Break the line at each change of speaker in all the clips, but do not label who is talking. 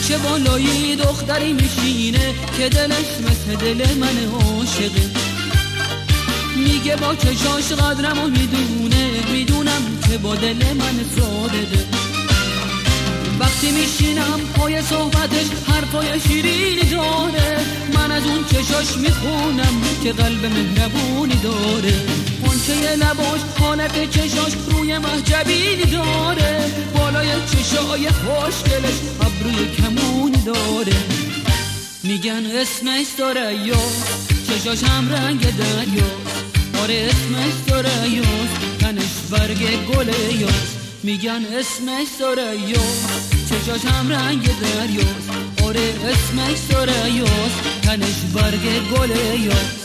کوچه بالایی دختری میشینه که دلش مثل دل من عاشقه. میگه با چشاش قدرمو میدونه، میدونم که با دل من صادقه. وقتی میشینم پای صحبتش حرفای شیرینی داره، من از اون چشاش میخونم که قلب مهربونی داره. قنچه لباش حالت چشاش روی محجبینی داره، بالای چشای خوشگلش ابروی کمونی داره. میگن اسمش ثریا، چشاش هم رنگ دریا. آره اسمش ثریاست، تنش برگ گل یاست. میگن اسمش ثریا، چشاش هم رنگ دریاست. آره اسمش ثریاست، تنش برگ گل یاست.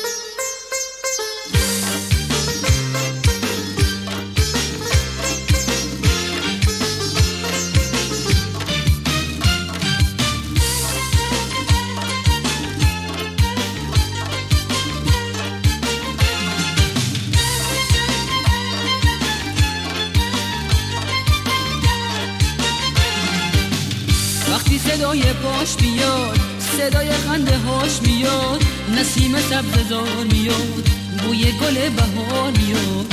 وقتی صدای پاش بیاد، صدای خنده هاش میاد، نسیم سبززار میاد، بوی گل بهار میاد.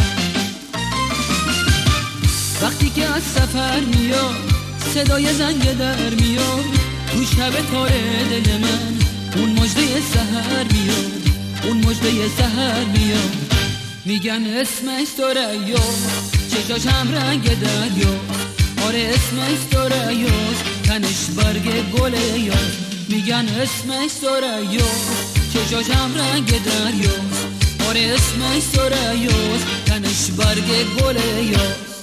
وقتی که از سفر میاد، صدای زنگ در میاد، تو شب تاره دل من اون مژده سحر میاد، اون مژده سحر میاد. میگن اسمش ثریا، چشاش هم رنگ دریا. آره اسمش ثریاست، تنش برگ گل یاست. میگن اسمش ثریا، چشاش هم رنگ دریاست. آره اسمش ثریاست، تنش برگ گل یاست.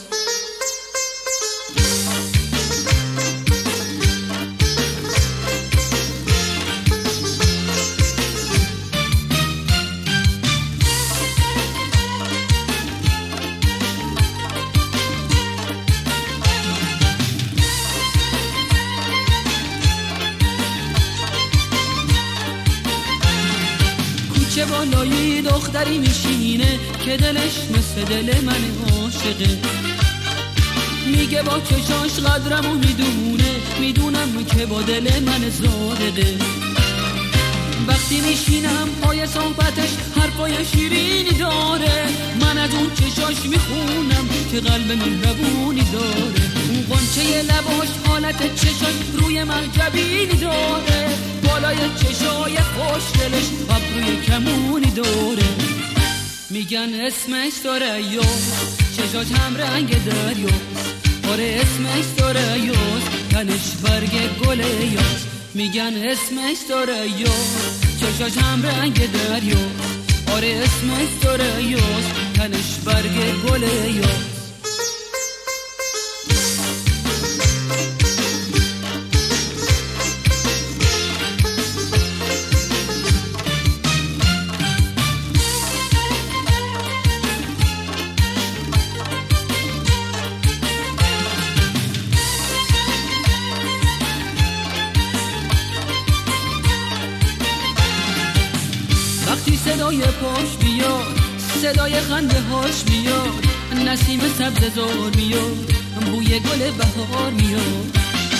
کوچه بالایی دختری میشینه که دلش مثل دل من عاشقه. میگه با چشاش قدرمو میدونه، میدونم که با دل من صادقه. وقتی میشینم پای صحبتش حرفای شیرینی داره، من از اون چشاش میخونم که قلب مهربونی داره. اون قنچه لباش حالت چشاش روی محجبینی داره، بالای چشای خوشگلش ابروی کمونی داره. میگن اسمش ثریا، چشاش هم رنگ دریاست. آره اسمش ثریاست، تنش برگ گل یاست. میگن اسمش ثریا، چشاش هم رنگ دریاست. آره اسمش ثریاست، تنش برگ گل یاست. وقتی صدای پاش بیاد، صدای خنده هاش میاد، نسیم سبززار میاد، بوی گل بهار میاد.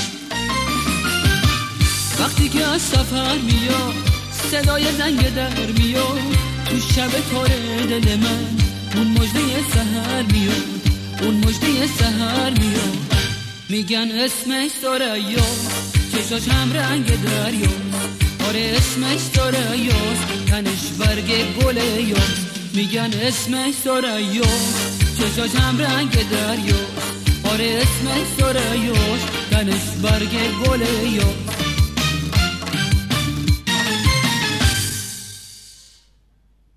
وقتی که از سفر میاد، صدای زنگ در میاد، تو شب تاره دل من اون مژده سحر میاد، اون مژده سحر میاد. میگن اسمش ثریا، چشاش هم رنگ دریاست. آره اسمش ثریاست، تنش برگ گل یاست. میگن اسمش ثریا، چشاش هم رنگ دریاست. آره اسمش ثریاست، تنش برگ گل یاست.